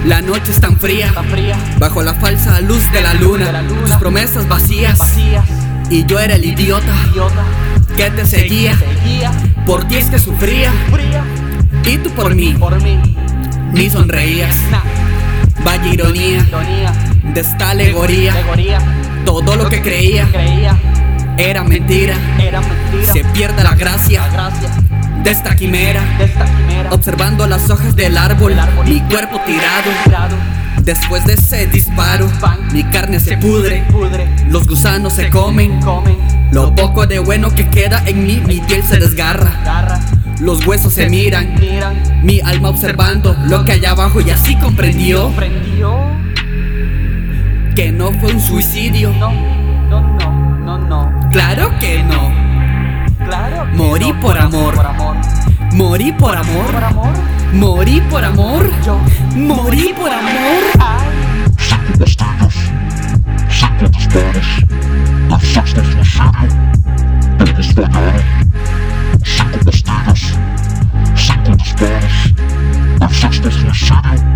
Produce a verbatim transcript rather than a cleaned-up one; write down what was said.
La noche es tan fría, tan fría, bajo la falsa luz de la luna, de la luna, tus promesas vacías, vacías, y yo era el idiota idiota, que te seguía. seguía, Por ti es que sufría, fría, y tú por mí por mí, ni sonreías. nah, Vaya ironía ironía, de esta alegoría. alegoría, Todo lo que creía creía, era mentira. era mentira, Se pierde la la gracia gracia de esta quimera. de esta quimera, Observando las hojas del árbol, El árbol. mi cuerpo tirado. tirado, Después de ese disparo, mi carne se pudre, pudre, los gusanos se comen. comen, Lo poco de bueno que queda en mí, mi piel se desgarra. garra, Los huesos se miran, miran, mi alma observando lo que hay abajo, y así comprendió prendió, que no fue un suicidio. no, no, no, no, no, Claro que no. claro que Morí no, por amor. por amor, Morí por por amor. amor, Morí por amor. yo, Morí por amor. ay, Cinco pastillas, cinco disparos, el sexto suicidio, todos fallaron. Cinco pastillas, cinco disparos, el sexto suicidio,